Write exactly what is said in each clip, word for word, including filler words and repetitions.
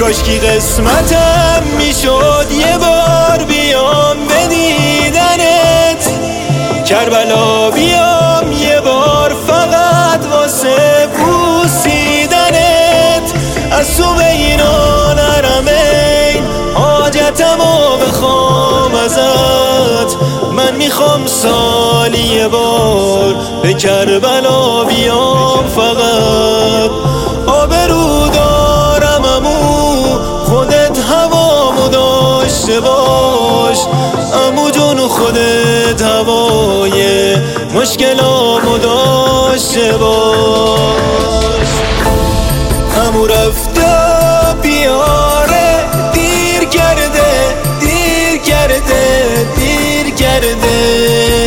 کاشکی قسمتم میشد یه بار بیام به دیدنت، کربلا بیام یه بار فقط واسه بوسیدنت. از تو بینا نرمین حاجتمو بخوام ازت، من میخوام سالی یه بار به کربلا بیام فقط. آبرو دارم امو خودت هوامو داشته باش، امو جون خودت هوای مشکلامو داشته باش. امو رفته بیاره دیر کرده دیر کرده دیر کرده،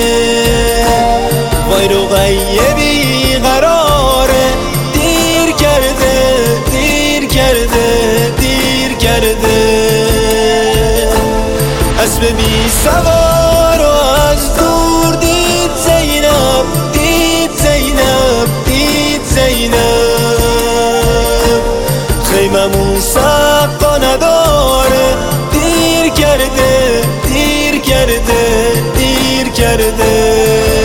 وای رو غیبی قراره دیر کرده دیر کرده دیر کرده. اسب بی سوار و از دور دید زینب دید زینب دید زینب، خیممون سقا نداره دیر کرده دیر کرده دیر کرده.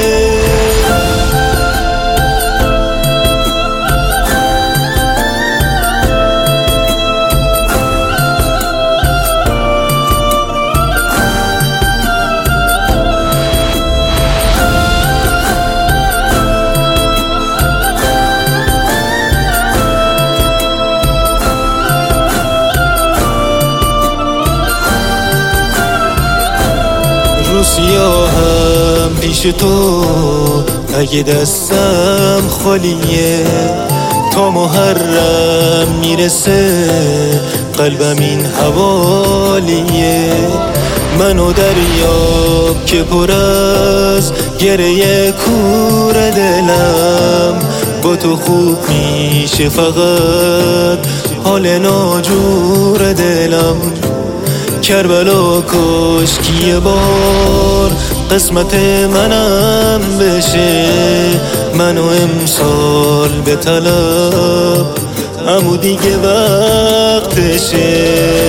رو سیاهم پیش تو اگه دستم خالیه، تا محرم میرسه قلبم این حوالیه. منو دریاب که پر از گریه کور دلم، با تو خوب میشه فقط حال ناجور دلم. کربلا کاشکی یه بار قسمت منم بشه، منو امسال به طلب امو دیگه وقتشه.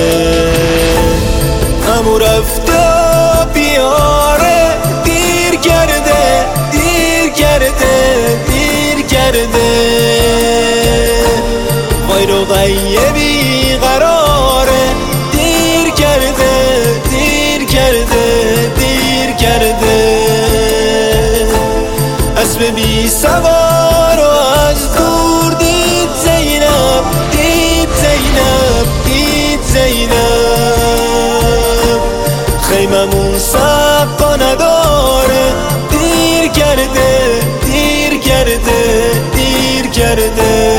امو رفته بیاره دیر کرده دیر کرده دیر کرده، وای رو غیبی قراره دیر کرده دیر کرده دیر کرده. اسب بی سوار و از دور دید زینب دید زینب دید زینب، خیممون سقا نداره دیر کرده دیر کرده دیر کرده.